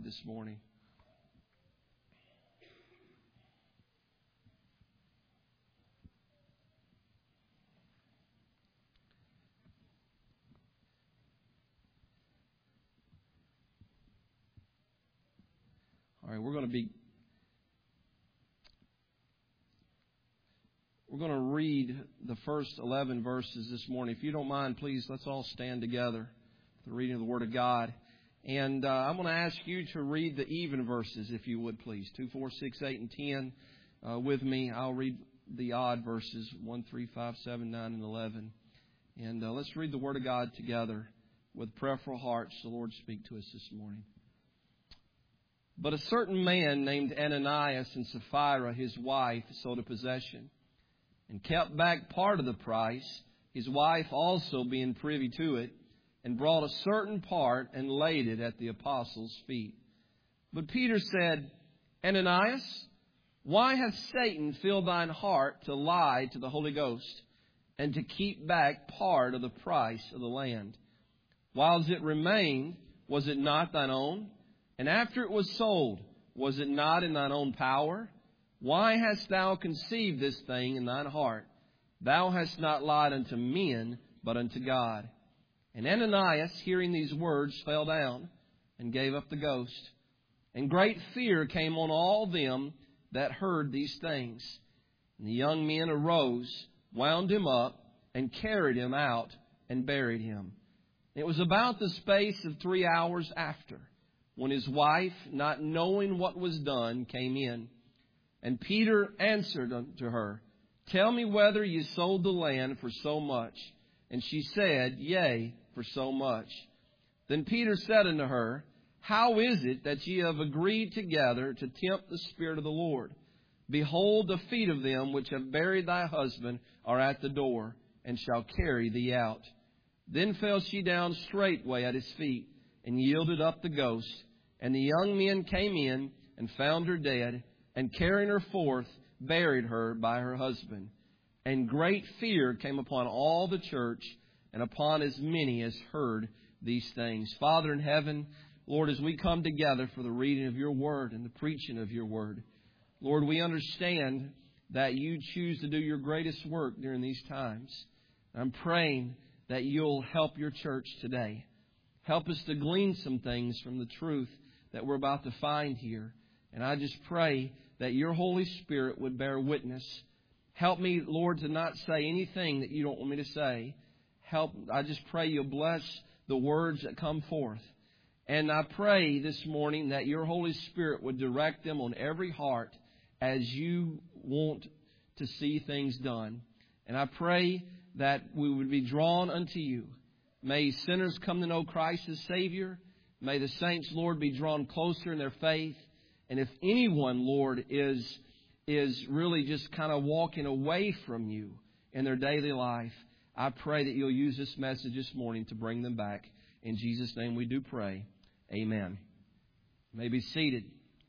this morning. All right, we're going to read the first 11 verses this morning. If you don't mind, please, let's all stand together for the reading of the Word of God. And I'm going to ask you to read the even verses, if you would, please. 2, 4, 6, 8, and 10 with me. I'll read the odd verses, 1, 3, 5, 7, 9, and 11. And let's read the Word of God together with prayerful hearts. The Lord speak to us this morning. But a certain man named Ananias and Sapphira, his wife, sold a possession and kept back part of the price, his wife also being privy to it, and brought a certain part and laid it at the apostles' feet. But Peter said, Ananias, why hath Satan filled thine heart to lie to the Holy Ghost and to keep back part of the price of the land? Whiles it remained, was it not thine own? And after it was sold, was it not in thine own power? Why hast thou conceived this thing in thine heart? Thou hast not lied unto men, but unto God. And Ananias, hearing these words, fell down and gave up the ghost. And great fear came on all them that heard these things. And the young men arose, wound him up, and carried him out, and buried him. It was about the space of 3 hours after, when his wife, not knowing what was done, came in. And Peter answered unto her, Tell me whether ye sold the land for so much. And she said, Yea, for so much. Then Peter said unto her, How is it that ye have agreed together to tempt the Spirit of the Lord? Behold, the feet of them which have buried thy husband are at the door, and shall carry thee out. Then fell she down straightway at his feet, and yielded up the ghost. And the young men came in and found her dead, and carrying her forth, buried her by her husband. And great fear came upon all the church, and upon as many as heard these things. Father in heaven, Lord, as we come together for the reading of your word and the preaching of your word, Lord, we understand that you choose to do your greatest work during these times. I'm praying that you'll help your church today. Help us to glean some things from the truth that we're about to find here. And I just pray that your Holy Spirit would bear witness. Help me, Lord, to not say anything that you don't want me to say. I just pray you'll bless the words that come forth. And I pray this morning that your Holy Spirit would direct them on every heart as you want to see things done. And I pray that we would be drawn unto you. May sinners come to know Christ as Savior. May the saints, Lord, be drawn closer in their faith. And if anyone, Lord, is really just kind of walking away from you in their daily life, I pray that you'll use this message this morning to bring them back. In Jesus' name we do pray. Amen. You may be seated.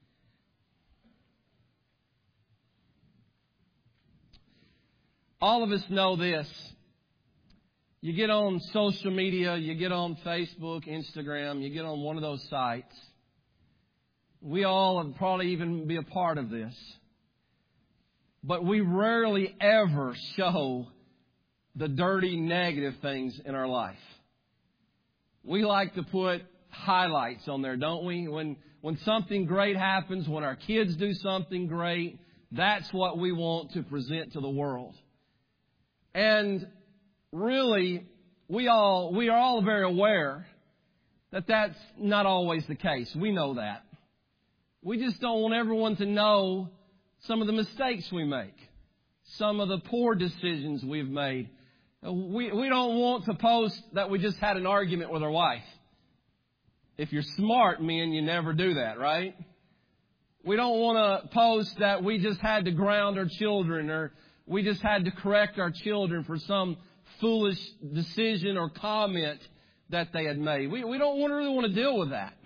All of us know this. You get on social media, you get on Facebook, Instagram, you get on one of those sites. We all have probably even be a part of this. But we rarely ever show the dirty, negative things in our life. We like to put highlights on there, don't we? When something great happens, when our kids do something great, that's what we want to present to the world. And really, we are all very aware that that's not always the case. We know that. We just don't want everyone to know some of the mistakes we make, some of the poor decisions we've made. We don't want to post that we just had an argument with our wife. If you're smart, men, you never do that, right? We don't want to post that we just had to ground our children, or we just had to correct our children for some foolish decision or comment that they had made. We don't really want to deal with that.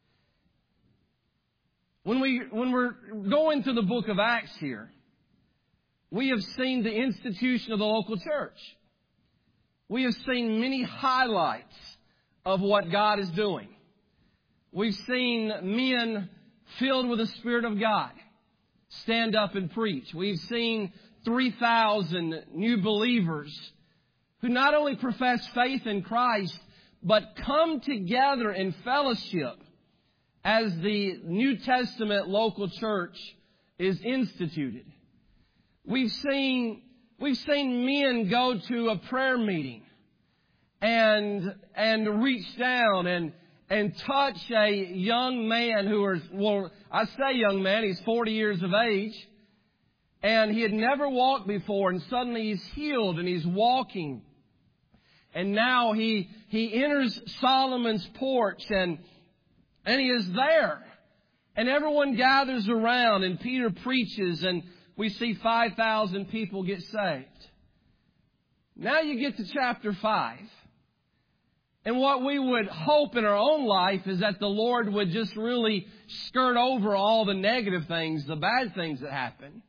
When we're going to the book of Acts here, we have seen the institution of the local church. We have seen many highlights of what God is doing. We've seen men filled with the Spirit of God stand up and preach. We've seen 3,000 new believers who not only profess faith in Christ, but come together in fellowship as the New Testament local church is instituted. We've seen men go to a prayer meeting and reach down and touch a young man I say young man, he's 40 years of age, and he had never walked before, and suddenly he's healed and he's walking. And now he enters Solomon's porch and he is there. And everyone gathers around and Peter preaches and we see 5,000 people get saved. Now you get to chapter 5. And what we would hope in our own life is that the Lord would just really skirt over all the negative things, the bad things that happen.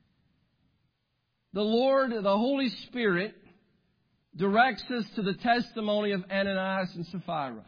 The Lord, the Holy Spirit, directs us to the testimony of Ananias and Sapphira.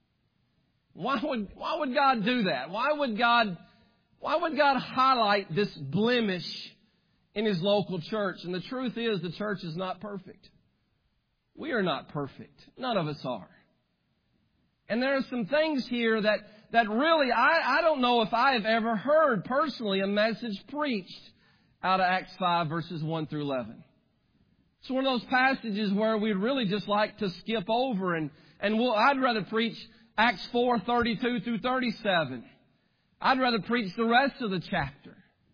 Why would God do that? Why would God highlight this blemish in His local church? And the truth is, the church is not perfect. We are not perfect. None of us are. And there are some things here that really, I don't know if I have ever heard personally a message preached out of Acts 5 verses 1 through 11. It's one of those passages where we'd really just like to skip over I'd rather preach Acts 4:32 through 37. I'd rather preach the rest of the chapter.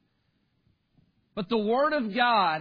But the Word of God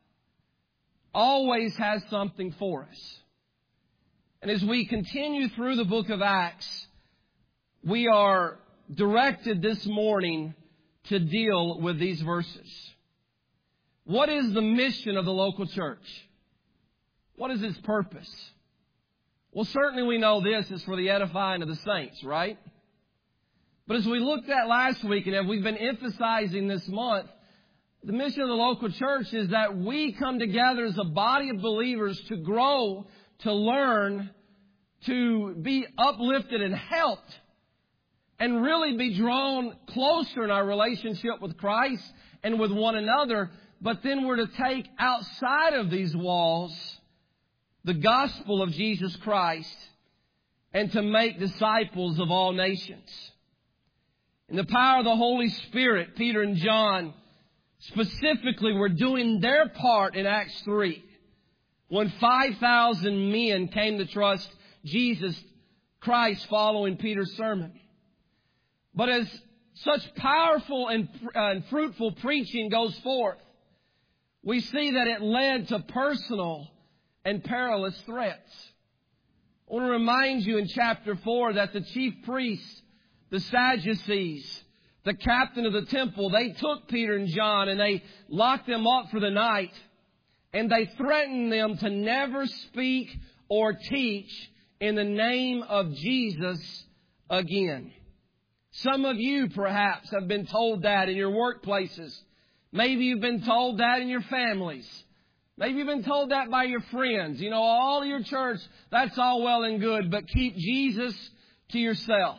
always has something for us. And as we continue through the book of Acts, we are directed this morning to deal with these verses. What is the mission of the local church? What is its purpose? Well, certainly we know this is for the edifying of the saints, right? But as we looked at last week and as we've been emphasizing this month, the mission of the local church is that we come together as a body of believers to grow, to learn, to be uplifted and helped, and really be drawn closer in our relationship with Christ and with one another. But then we're to take outside of these walls the gospel of Jesus Christ and to make disciples of all nations. In the power of the Holy Spirit, Peter and John specifically were doing their part in Acts 3 when 5,000 men came to trust Jesus Christ following Peter's sermon. But as such powerful and fruitful preaching goes forth, we see that it led to personal and perilous threats. I want to remind you in chapter 4 that the chief priests, the Sadducees, the captain of the temple, they took Peter and John and they locked them up for the night. And they threatened them to never speak or teach in the name of Jesus again. Some of you perhaps have been told that in your workplaces. Maybe you've been told that in your families. Maybe you've been told that by your friends. You know, all of your church, that's all well and good, but keep Jesus to yourself.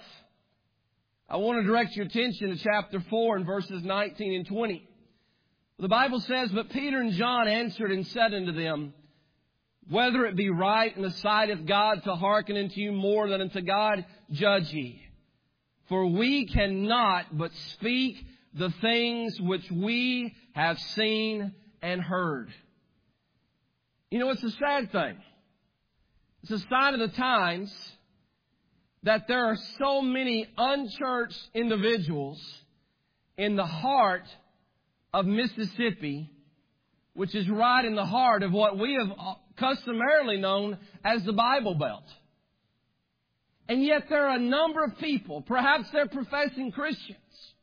I want to direct your attention to chapter 4 and verses 19 and 20. The Bible says, "But Peter and John answered and said unto them, Whether it be right in the sight of God to hearken unto you more than unto God, judge ye. For we cannot but speak the things which we have seen and heard." You know, it's a sad thing. It's a sign of the times that there are so many unchurched individuals in the heart of Mississippi, which is right in the heart of what we have customarily known as the Bible Belt. And yet there are a number of people, perhaps they're professing Christians,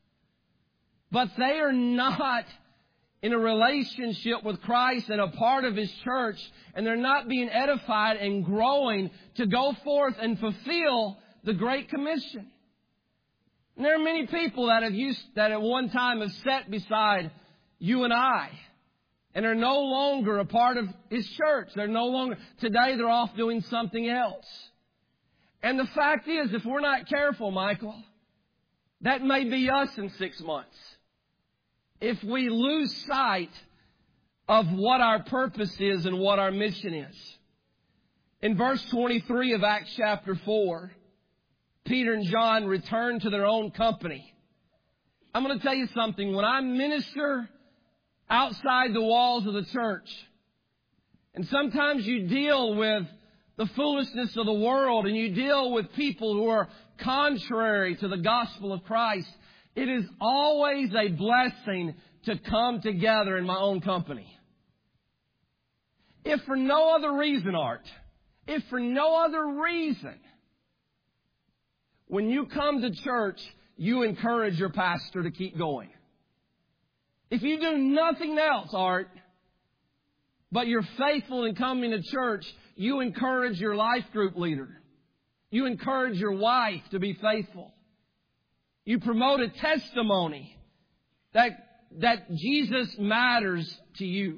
but they are not in a relationship with Christ and a part of His church, and they're not being edified and growing to go forth and fulfill the Great Commission. And there are many people that at one time have sat beside you and I and are no longer a part of His church. They're no longer, today they're off doing something else. And the fact is, if we're not careful, Michael, that may be us in 6 months. If we lose sight of what our purpose is and what our mission is. In verse 23 of Acts chapter 4, Peter and John returned to their own company. I'm going to tell you something. When I minister outside the walls of the church, and sometimes you deal with the foolishness of the world and you deal with people who are contrary to the gospel of Christ, it is always a blessing to come together in my own company. If for no other reason, Art, if for no other reason, when you come to church, you encourage your pastor to keep going. If you do nothing else, Art, but you're faithful in coming to church, you encourage your life group leader. You encourage your wife to be faithful. You promote a testimony that Jesus matters to you.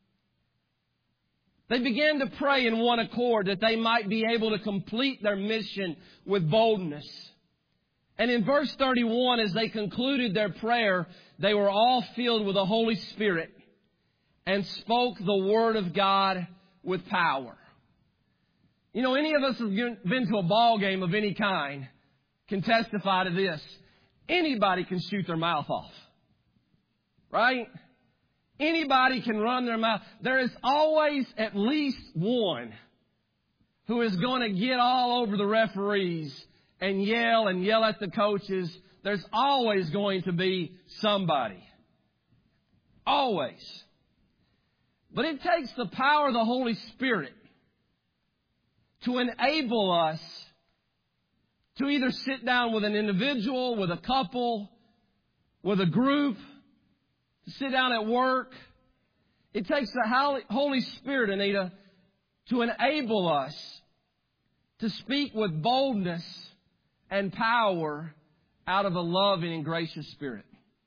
They began to pray in one accord that they might be able to complete their mission with boldness. And in verse 31, as they concluded their prayer, they were all filled with the Holy Spirit and spoke the Word of God with power. You know, any of us who've been to a ball game of any kind can testify to this. Anybody can shoot their mouth off. Right? Anybody can run their mouth. There is always at least one who is going to get all over the referees and yell at the coaches. There's always going to be somebody. Always. But it takes the power of the Holy Spirit to enable us to either sit down with an individual, with a couple, with a group, to sit down at work. It takes the Holy Spirit, Anita, to enable us to speak with boldness and power out of a loving and gracious spirit.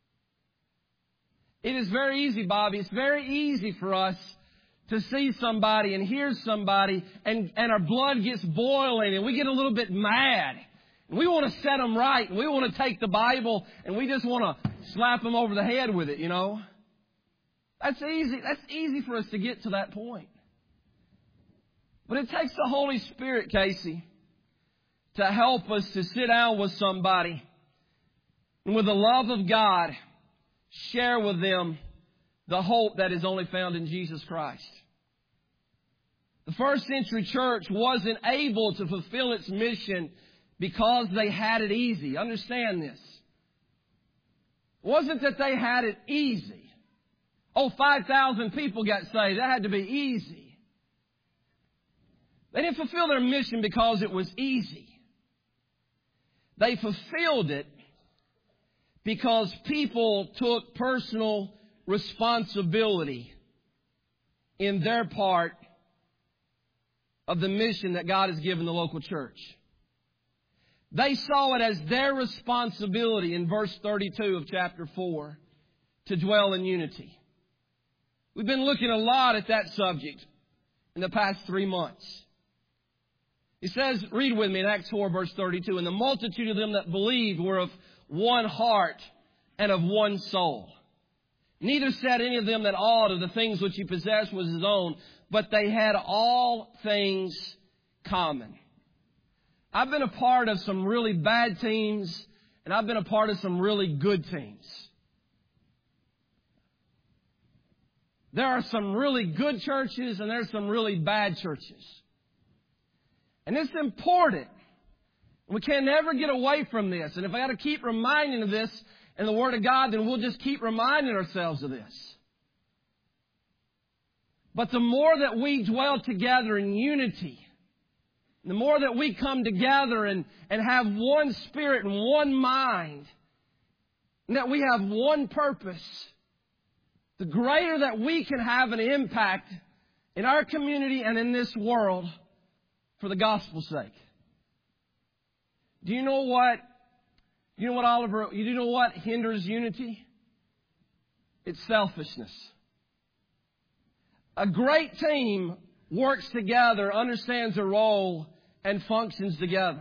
It is very easy, Bobby. It's very easy for us to see somebody and hear somebody and our blood gets boiling and we get a little bit mad. And we want to set them right. And we want to take the Bible and we just want to slap them over the head with it, you know. That's easy. That's easy for us to get to that point. But it takes the Holy Spirit, Casey, to help us to sit down with somebody and with the love of God, share with them the hope that is only found in Jesus Christ. The first century church wasn't able to fulfill its mission because they had it easy. Understand this. It wasn't that they had it easy. 5,000 people got saved. That had to be easy. They didn't fulfill their mission because it was easy. They fulfilled it because people took personal responsibility in their part of the mission that God has given the local church. They saw it as their responsibility in verse 32 of chapter 4 to dwell in unity. We've been looking a lot at that subject in the past 3 months. It says, read with me in Acts 4 verse 32, and the multitude of them that believed were of one heart and of one soul. Neither said any of them that aught of the things which he possessed was his own, but they had all things common. I've been a part of some really bad teams, and I've been a part of some really good teams. There are some really good churches, and there's some really bad churches. And it's important. We can never get away from this. And if I got to keep reminding of this in the Word of God, then we'll just keep reminding ourselves of this. But the more that we dwell together in unity, the more that we come together and have one spirit and one mind, and that we have one purpose, the greater that we can have an impact in our community and in this world for the gospel's sake. Do you know what? You know what, Oliver? You know what hinders unity? It's selfishness. A great team works together, understands their role, and functions together.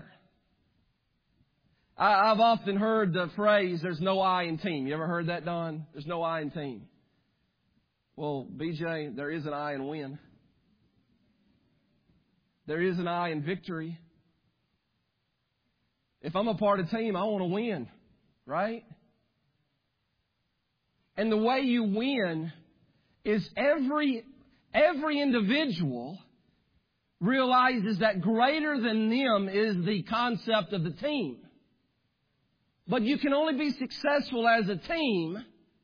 I've often heard the phrase, there's no I in team. You ever heard that, Don? There's no I in team. Well, BJ, there is an I in win. There is an I in victory. If I'm a part of a team, I want to win, right? And the way you win is every individual realizes that greater than them is the concept of the team. But you can only be successful as a team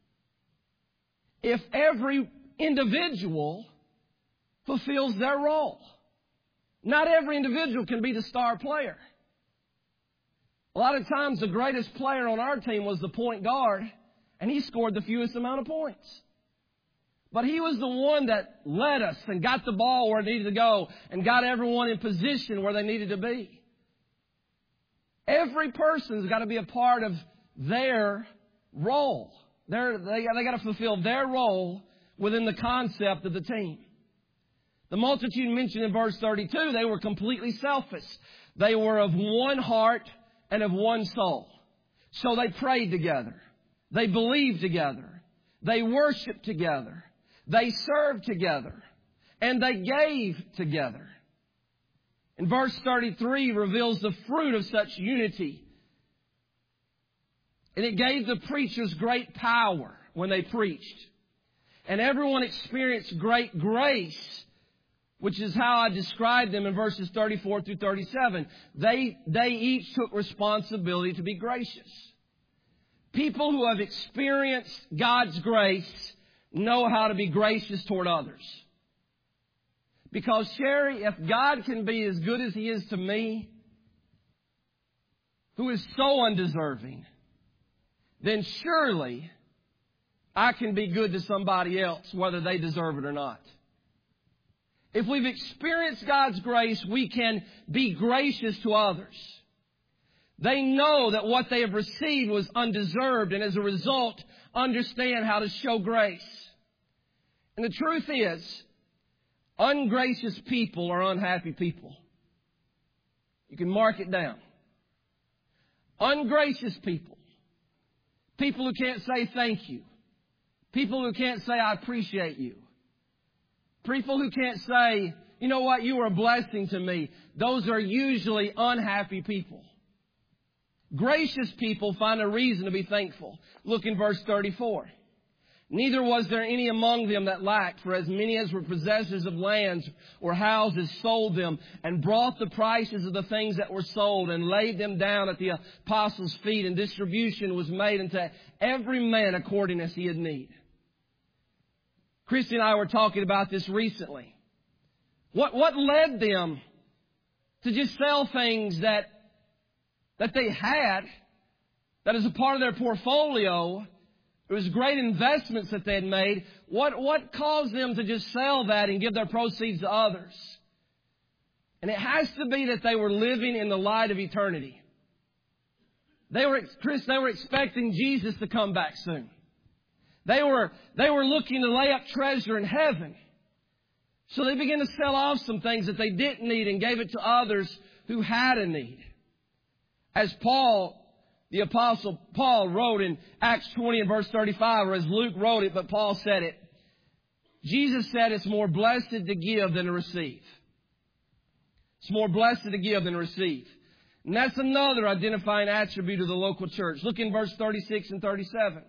if every individual fulfills their role. Not every individual can be the star player. A lot of times the greatest player on our team was the point guard, and he scored the fewest amount of points. But he was the one that led us and got the ball where it needed to go and got everyone in position where they needed to be. Every person's got to be a part of their role. They got to fulfill their role within the concept of the team. The multitude mentioned in verse 32, they were completely selfish. They were of one heart and of one soul. So they prayed together. They believed together. They worshiped together. They served together. And they gave together. And verse 33 reveals the fruit of such unity. And it gave the preachers great power when they preached. And everyone experienced great grace, which is how I described them in verses 34 through 37. They each took responsibility to be gracious. People who have experienced God's grace know how to be gracious toward others. Because, Sherry, if God can be as good as He is to me, who is so undeserving, then surely I can be good to somebody else, whether they deserve it or not. If we've experienced God's grace, we can be gracious to others. They know that what they have received was undeserved, and as a result, understand how to show grace. And the truth is, ungracious people are unhappy people. You can mark it down. Ungracious people. People who can't say thank you. People who can't say I appreciate you. People who can't say, you know what, you were a blessing to me. Those are usually unhappy people. Gracious people find a reason to be thankful. Look in verse 34. Neither was there any among them that lacked, for as many as were possessors of lands or houses sold them and brought the prices of the things that were sold and laid them down at the apostles' feet, and distribution was made unto every man according as he had need. Christy and I were talking about this recently. What led them to just sell things that they had, that is a part of their portfolio? It was great investments that they had made. What caused them to just sell that and give their proceeds to others? And it has to be that they were living in the light of eternity. They were expecting Jesus to come back soon. They were looking to lay up treasure in heaven. So they began to sell off some things that they didn't need and gave it to others who had a need. As the Apostle Paul wrote in Acts 20 and verse 35, or as Luke wrote it, but Paul said it. Jesus said it's more blessed to give than to receive. It's more blessed to give than to receive. And that's another identifying attribute of the local church. Look in verse 36 and 37.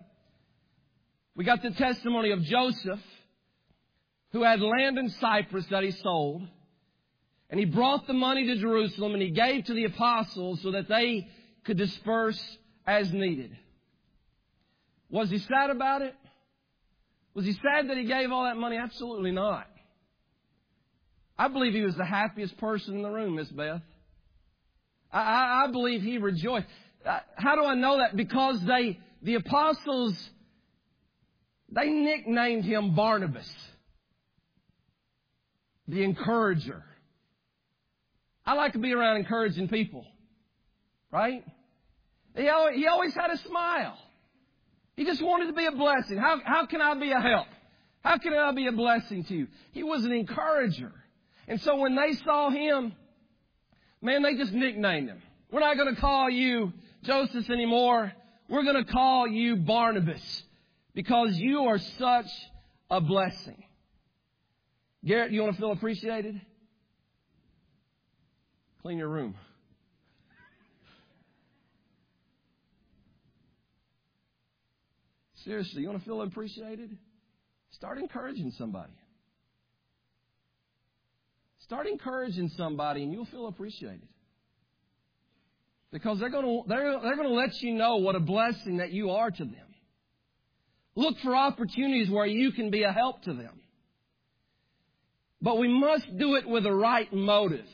We got the testimony of Joseph, who had land in Cyprus that he sold. And he brought the money to Jerusalem and he gave to the apostles so that they could disperse as needed. Was he sad about it? Was he sad that he gave all that money? Absolutely not. I believe he was the happiest person in the room, Miss Beth. I believe he rejoiced. How do I know that? Because the apostles, they nicknamed him Barnabas, the encourager. I like to be around encouraging people. Right? He always had a smile. He just wanted to be a blessing. How can I be a help? How can I be a blessing to you? He was an encourager. And so when they saw him Man, they just nicknamed him. We're not going to call you Joseph anymore. We're going to call you Barnabas because you are such a blessing. Garrett, you want to feel appreciated? Clean your room. Seriously, you want to feel appreciated? Start encouraging somebody. Start encouraging somebody and you'll feel appreciated. Because they're going to let you know what a blessing that you are to them. Look for opportunities where you can be a help to them. But we must do it with the right motive.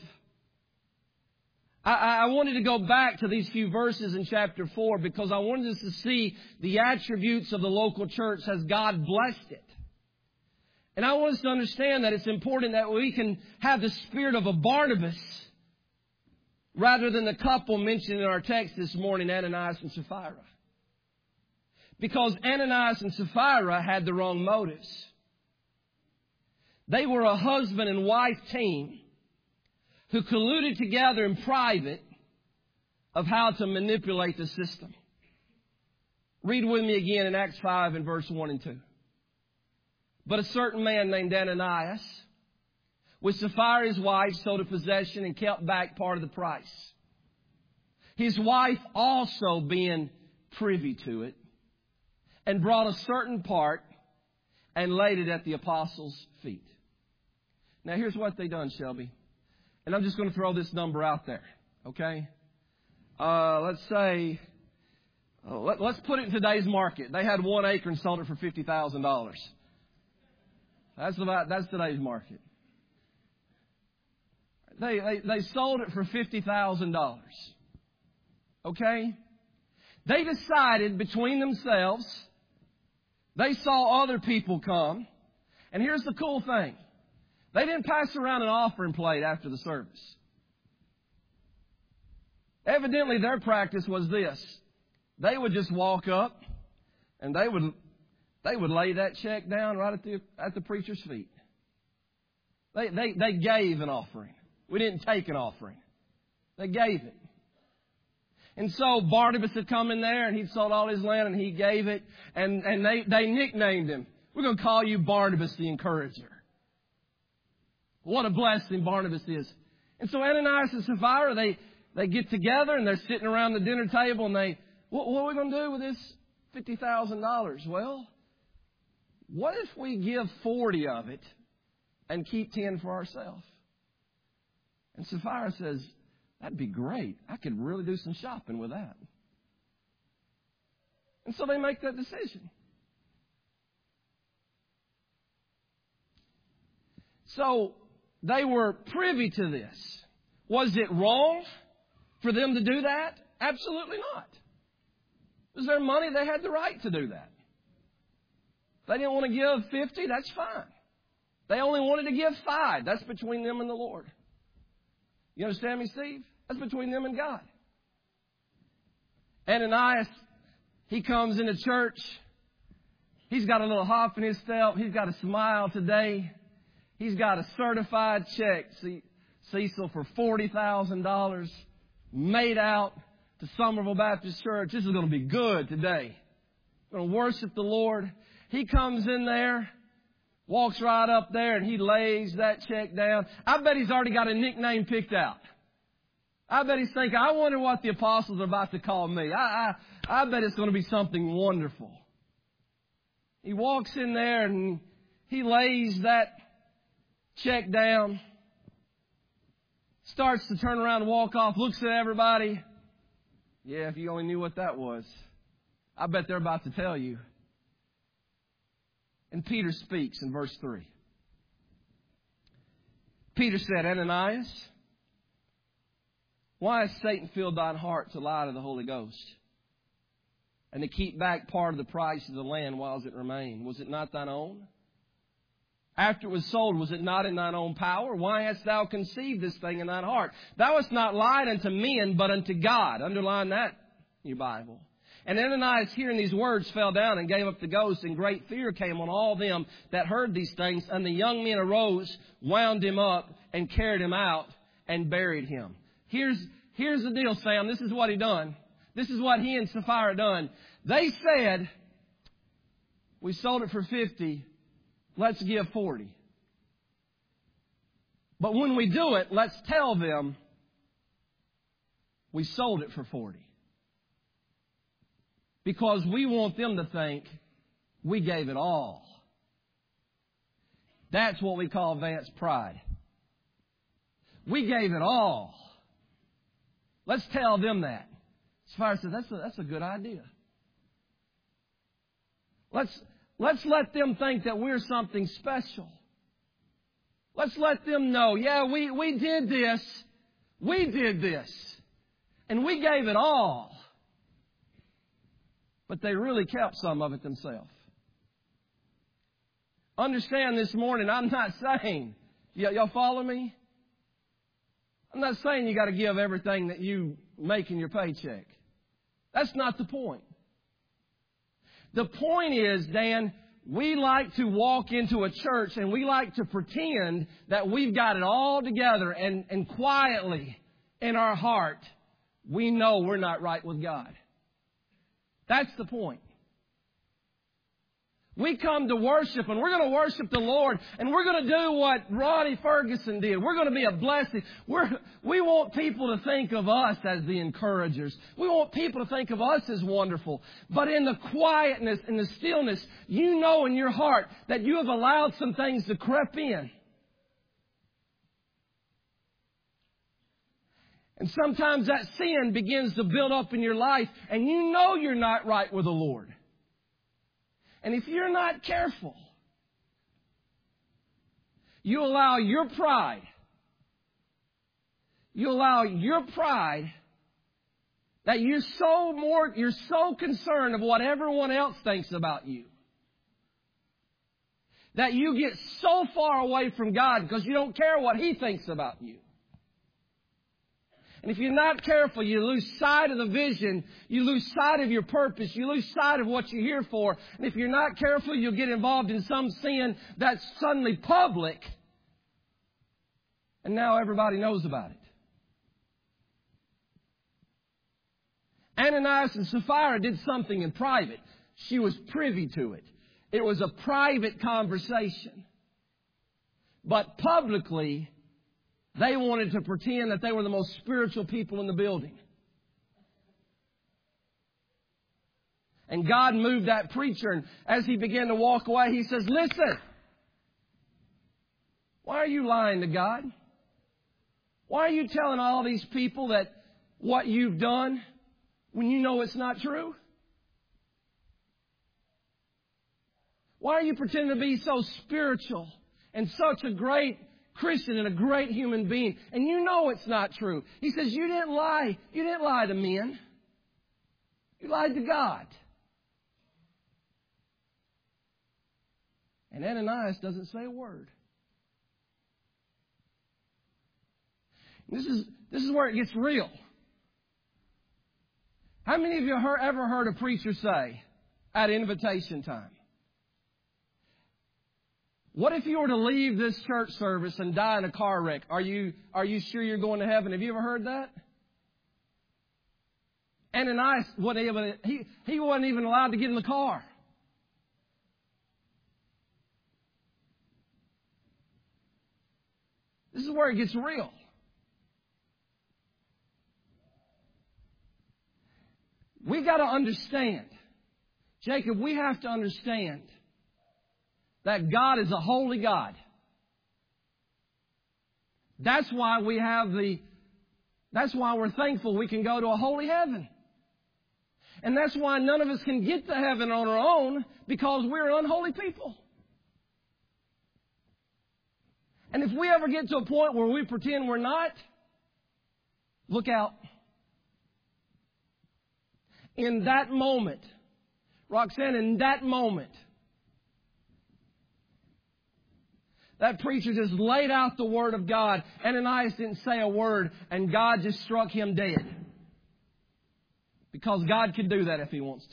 I wanted to go back to these few verses in chapter 4 because I wanted us to see the attributes of the local church as God blessed it. And I want us to understand that it's important that we can have the spirit of a Barnabas rather than the couple mentioned in our text this morning, Ananias and Sapphira. Because Ananias and Sapphira had the wrong motives. They were a husband and wife team who colluded together in private of how to manipulate the system. Read with me again in Acts 5 and verse 1 and 2. But a certain man named Ananias, with Sapphira his wife, sold a possession and kept back part of the price. His wife also being privy to it, and brought a certain part and laid it at the apostles' feet. Now here's what they done, Shelby. And I'm just going to throw this number out there, okay? Let's say, let's put it in today's market. They had 1 acre and sold it for $50,000. That's today's market. They sold it for $50,000. Okay? They decided between themselves, they saw other people come. And here's the cool thing. They didn't pass around an offering plate after the service. Evidently, their practice was this. They would just walk up and they would lay that check down right at the preacher's feet. They gave an offering. We didn't take an offering. They gave it. And so Barnabas had come in there and he'd sold all his land and he gave it. And they nicknamed him. We're going to call you Barnabas the Encourager. What a blessing Barnabas is. And so Ananias and Sapphira, they get together and they're sitting around the dinner table and what are we going to do with this $50,000? Well, what if we give 40 of it and keep 10 for ourselves? And Sapphira says, that'd be great. I could really do some shopping with that. And so they make that decision. So they were privy to this. Was it wrong for them to do that? Absolutely not. It was their money. They had the right to do that. They didn't want to give 50. That's fine. They only wanted to give 5. That's between them and the Lord. You understand me, Steve? That's between them and God. Ananias, he comes into church. He's got a little hop in his step. He's got a smile today. He's got a certified check, Cecil, for $40,000 made out to Somerville Baptist Church. This is going to be good today. We're going to worship the Lord. He comes in there, walks right up there, and he lays that check down. I bet he's already got a nickname picked out. I bet he's thinking, I wonder what the apostles are about to call me. I bet it's going to be something wonderful. He walks in there and he lays that check down, starts to turn around and walk off, looks at everybody. Yeah, if you only knew what that was. I bet they're about to tell you. And Peter speaks in verse 3. Peter said, Ananias, why has Satan filled thine heart to lie to the Holy Ghost and to keep back part of the price of the land whiles it remained? Was it not thine own? After it was sold, was it not in thine own power? Why hast thou conceived this thing in thine heart? Thou hast not lied unto men, but unto God. Underline that in your Bible. And Ananias, hearing these words, fell down and gave up the ghost, and great fear came on all them that heard these things. And the young men arose, wound him up, and carried him out, and buried him. Here's the deal, Sam. This is what he done. This is what he and Sapphira done. They said, we sold it for 50. Let's give 40. But when we do it, let's tell them we sold it for 40. Because we want them to think we gave it all. That's what we call advanced pride. We gave it all. Let's tell them that. Sapphira says, that's a good idea. Let's let them think that we're something special. Let's let them know, yeah, we did this. We did this. And we gave it all. But they really kept some of it themselves. Understand this morning, I'm not saying, y'all follow me? I'm not saying you got to give everything that you make in your paycheck. That's not the point. The point is, Dan, we like to walk into a church and we like to pretend that we've got it all together, and quietly in our heart, we know we're not right with God. That's the point. We come to worship, and we're going to worship the Lord, and we're going to do what Ronnie Ferguson did. We're going to be a blessing. We want people to think of us as the encouragers. We want people to think of us as wonderful. But in the quietness, in the stillness, you know in your heart that you have allowed some things to creep in. And sometimes that sin begins to build up in your life, and you know you're not right with the Lord. And if you're not careful, you allow your pride that you're so concerned of what everyone else thinks about you, that you get so far away from God because you don't care what He thinks about you. And if you're not careful, you lose sight of the vision. You lose sight of your purpose. You lose sight of what you're here for. And if you're not careful, you'll get involved in some sin that's suddenly public. And now everybody knows about it. Ananias and Sapphira did something in private. She was privy to it. It was a private conversation. But publicly, they wanted to pretend that they were the most spiritual people in the building. And God moved that preacher, and as he began to walk away, he says, listen, why are you lying to God? Why are you telling all these people that what you've done when you know it's not true? Why are you pretending to be so spiritual and such a great Christian and a great human being, and you know it's not true? He says, you didn't lie. You didn't lie to men. You lied to God. And Ananias doesn't say a word. This is where it gets real. How many of you ever heard a preacher say at invitation time, what if you were to leave this church service and die in a car wreck? Are you sure you're going to heaven? Have you ever heard that? Ananias he wasn't even allowed to get in the car. This is where it gets real. We got to understand, Jacob, we have to understand that God is a holy God. That's why that's why we're thankful we can go to a holy heaven. And that's why none of us can get to heaven on our own, because we're unholy people. And if we ever get to a point where we pretend we're not, look out. In that moment, Roxanne, in that moment, that preacher just laid out the Word of God. Ananias didn't say a word, and God just struck him dead. Because God can do that if He wants to.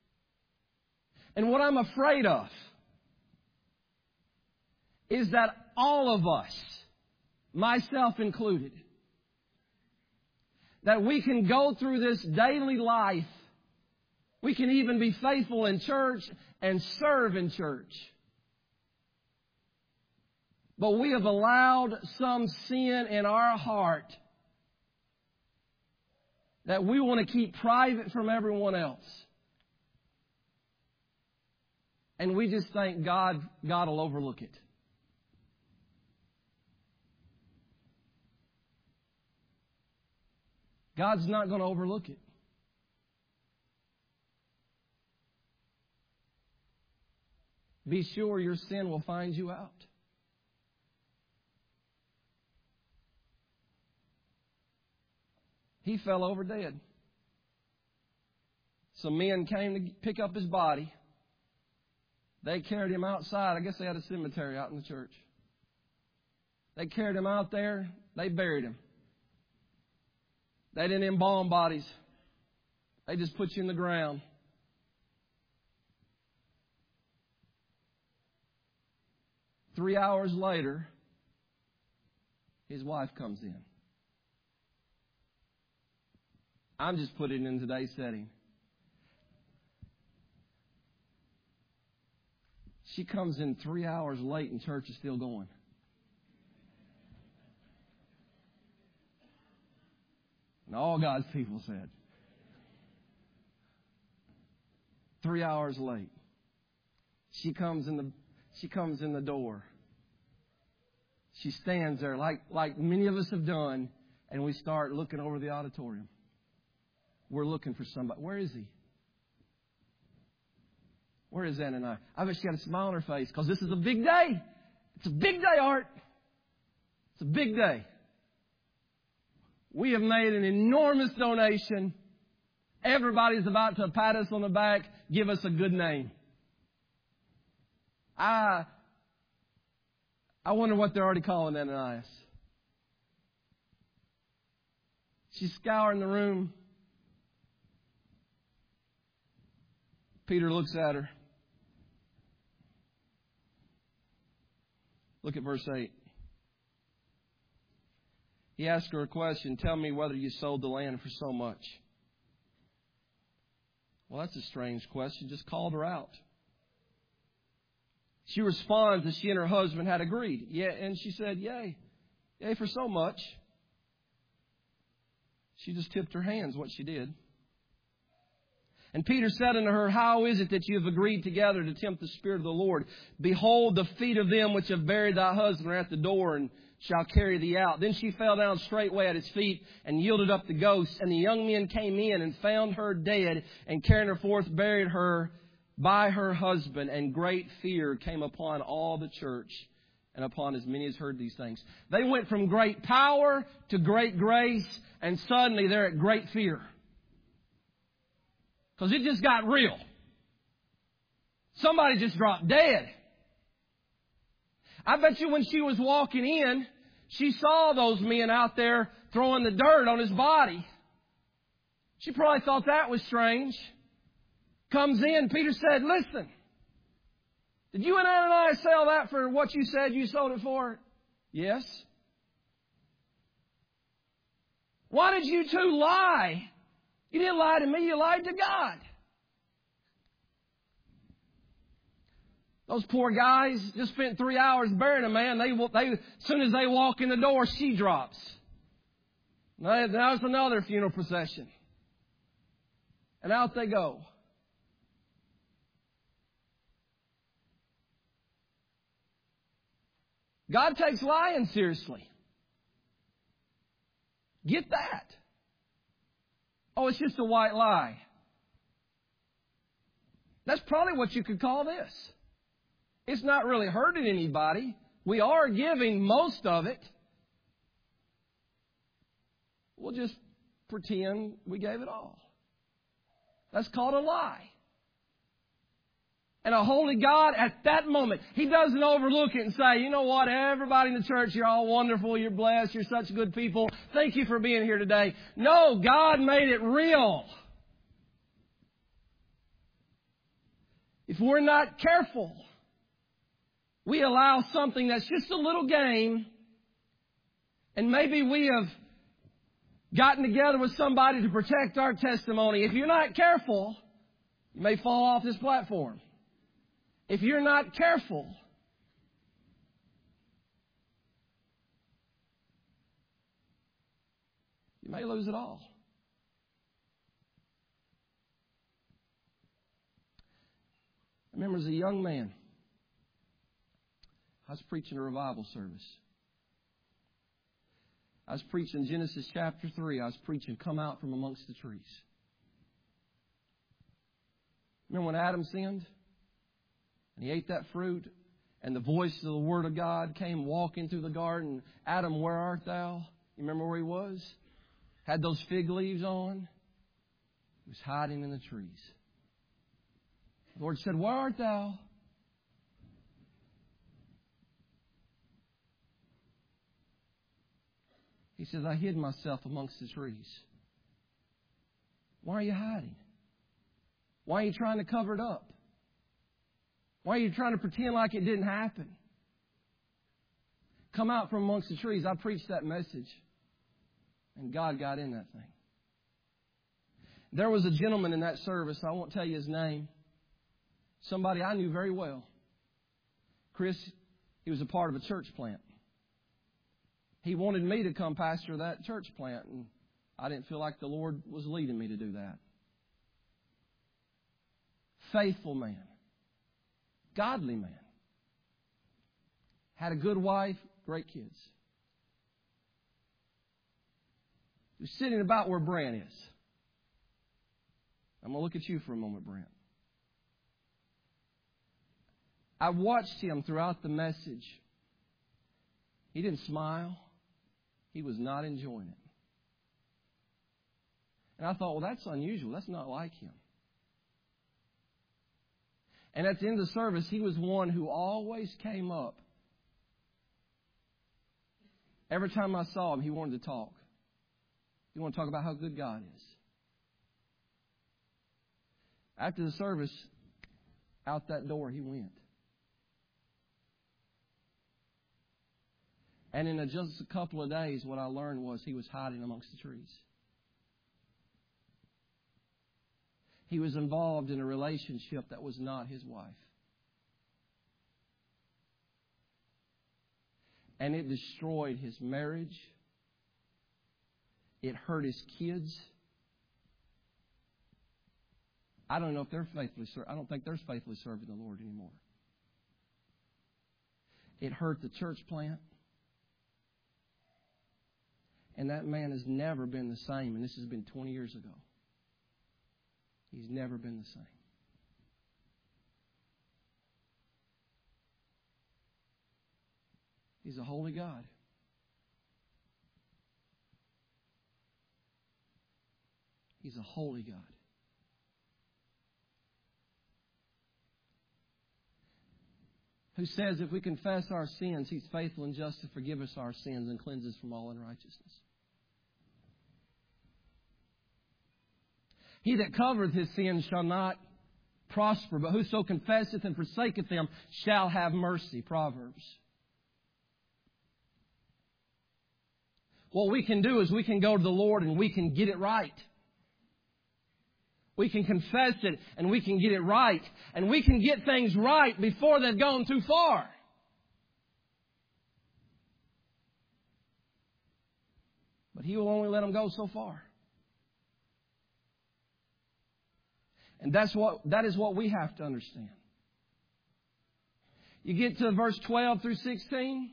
And what I'm afraid of is that all of us, myself included, that we can go through this daily life. We can even be faithful in church and serve in church. But we have allowed some sin in our heart that we want to keep private from everyone else. And we just think God will overlook it. God's not going to overlook it. Be sure your sin will find you out. He fell over dead. Some men came to pick up his body. They carried him outside. I guess they had a cemetery out in the church. They carried him out there. They buried him. They didn't embalm bodies. They just put you in the ground. Three hours later, his wife comes in. I'm just putting it in today's setting. She comes in 3 hours late and church is still going. And all God's people said. 3 hours late. She comes in the door. She stands there like many of us have done, and we start looking over the auditorium. We're looking for somebody. Where is he? Where is Ananias? I bet she had a smile on her face because this is a big day. It's a big day, Art. It's a big day. We have made an enormous donation. Everybody's about to pat us on the back, give us a good name. I wonder what they're already calling Ananias. She's scouring the room. Peter looks at her. Look at verse 8. He asked her a question. Tell me whether you sold the land for so much. Well, that's a strange question. Just called her out. She responds that she and her husband had agreed. Yeah, and she said, yea, for so much. She just tipped her hands what she did. And Peter said unto her, how is it that you have agreed together to tempt the Spirit of the Lord? Behold, the feet of them which have buried thy husband are at the door, and shall carry thee out. Then she fell down straightway at his feet, and yielded up the ghost. And the young men came in, and found her dead, and carrying her forth, buried her by her husband. And great fear came upon all the church, and upon as many as heard these things. They went from great power to great grace, and suddenly they're at great fear. Because it just got real. Somebody just dropped dead. I bet you when she was walking in, she saw those men out there throwing the dirt on his body. She probably thought that was strange. Comes in, Peter said, listen, did you and Ananias sell that for what you said you sold it for? Yes. Why did you two lie? You didn't lie to me, you lied to God. Those poor guys just spent 3 hours burying a man. They as soon as they walk in the door, she drops. Now there's another funeral procession. And out they go. God takes lying seriously. Get that. Oh, it's just a white lie. That's probably what you could call this. It's not really hurting anybody. We are giving most of it. We'll just pretend we gave it all. That's called a lie. And a holy God at that moment, He doesn't overlook it and say, you know what, everybody in the church, you're all wonderful, you're blessed, you're such good people. Thank you for being here today. No, God made it real. If we're not careful, We allow something that's just a little game, and maybe we have gotten together with somebody to protect our testimony. If you're not careful, you may fall off this platform. If you're not careful, you may lose it all. I remember as a young man, I was preaching a revival service. I was preaching Genesis chapter 3. I was preaching, come out from amongst the trees. Remember when Adam sinned? And he ate that fruit, and the voice of the Word of God came walking through the garden. Adam, where art thou? You remember where he was? Had those fig leaves on. He was hiding in the trees. The Lord said, where art thou? He says, I hid myself amongst the trees. Why are you hiding? Why are you trying to cover it up? Why are you trying to pretend like it didn't happen? Come out from amongst the trees. I preached that message. And God got in that thing. There was a gentleman in that service. I won't tell you his name. Somebody I knew very well. Chris, he was a part of a church plant. He wanted me to come pastor that church plant, and I didn't feel like the Lord was leading me to do that. Faithful man. Godly man. Had a good wife, great kids. He was sitting about where Brent is. I'm going to look at you for a moment, Brent. I watched him throughout the message. He didn't smile. He was not enjoying it. And I thought, well, that's unusual. That's not like him. And at the end of the service, he was one who always came up. Every time I saw him, he wanted to talk. He wanted to talk about how good God is. After the service, out that door he went. And in just a couple of days, what I learned was he was hiding amongst the trees. He was involved in a relationship that was not his wife. And it destroyed his marriage. It hurt his kids. I don't know if they're faithfully serving. I don't think they're faithfully serving the Lord anymore. It hurt the church plant. And that man has never been the same. And this has been 20 years ago. He's never been the same. He's a holy God. He's a holy God. Who says if we confess our sins, He's faithful and just to forgive us our sins and cleanse us from all unrighteousness. He that covereth his sins shall not prosper, but whoso confesseth and forsaketh them shall have mercy. Proverbs. What we can do is we can go to the Lord and we can get it right. We can confess it and we can get it right. And we can get things right before they've gone too far. But He will only let them go so far. And that is what we have to understand. You get to verse 12 through 16.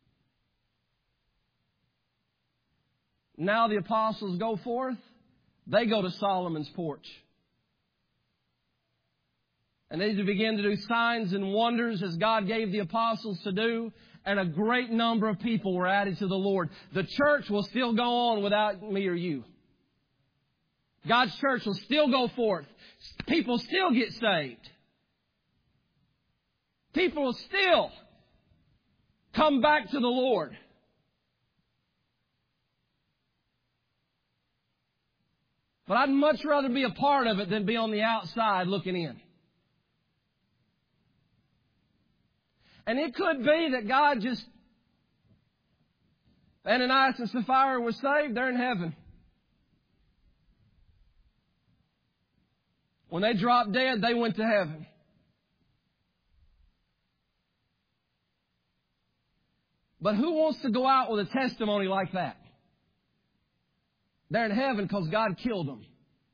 Now the apostles go forth. They go to Solomon's porch. And they begin to do signs and wonders as God gave the apostles to do. And a great number of people were added to the Lord. The church will still go on without me or you. God's church will still go forth. People still get saved. People will still come back to the Lord. But I'd much rather be a part of it than be on the outside looking in. And it could be that God just, Ananias and Sapphira were saved, they're in heaven. When they dropped dead, they went to heaven. But who wants to go out with a testimony like that? They're in heaven because God killed them.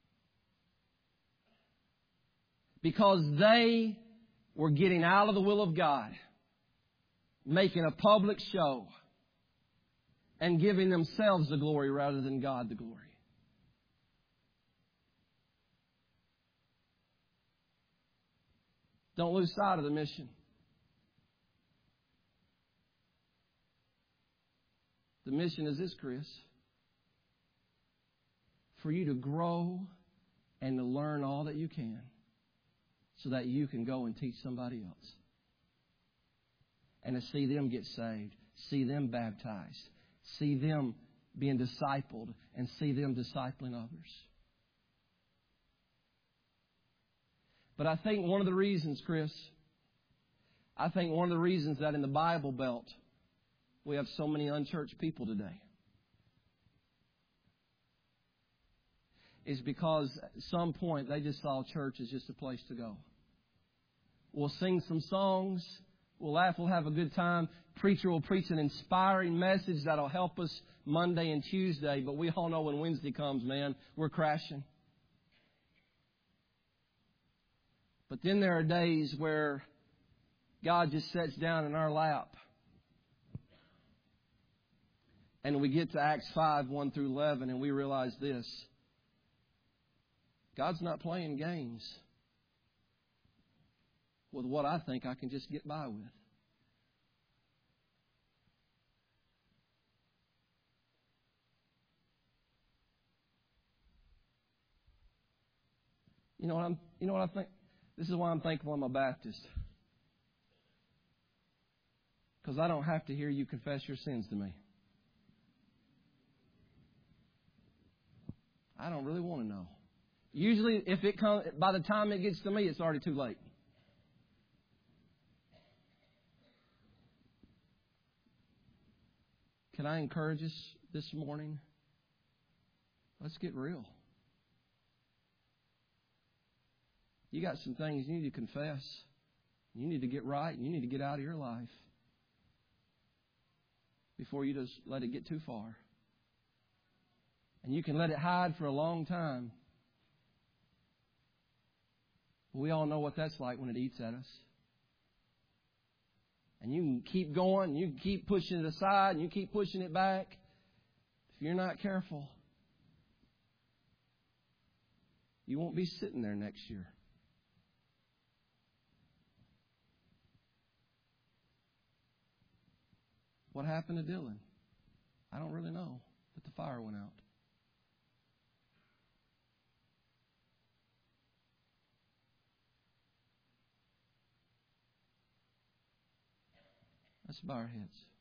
Because they were getting out of the will of God, making a public show, and giving themselves the glory rather than God the glory. Don't lose sight of the mission. The mission is this, Chris. For you to grow and to learn all that you can so that you can go and teach somebody else. And to see them get saved, see them baptized, see them being discipled, and see them discipling others. But I think one of the reasons, Chris, that in the Bible Belt we have so many unchurched people today is because at some point they just saw church as just a place to go. We'll sing some songs, we'll laugh, we'll have a good time. Preacher will preach an inspiring message that'll help us Monday and Tuesday, but we all know when Wednesday comes, man, we're crashing. But then there are days where God just sits down in our lap. And we get to Acts 5, 1 through 11, and we realize this. God's not playing games with what I think I can just get by with. You know what I think? This is why I'm thankful I'm a Baptist. Because I don't have to hear you confess your sins to me. I don't really want to know. Usually, if it comes, by the time it gets to me, it's already too late. Can I encourage us this morning? Let's get real. You got some things you need to confess. You need to get right. You need to get out of your life before you just let it get too far. And you can let it hide for a long time. We all know what that's like when it eats at us. And you can keep going, you can keep pushing it aside, and you keep pushing it back. If you're not careful, you won't be sitting there next year. What happened to Dylan? I don't really know, but the fire went out. Let's bow our heads.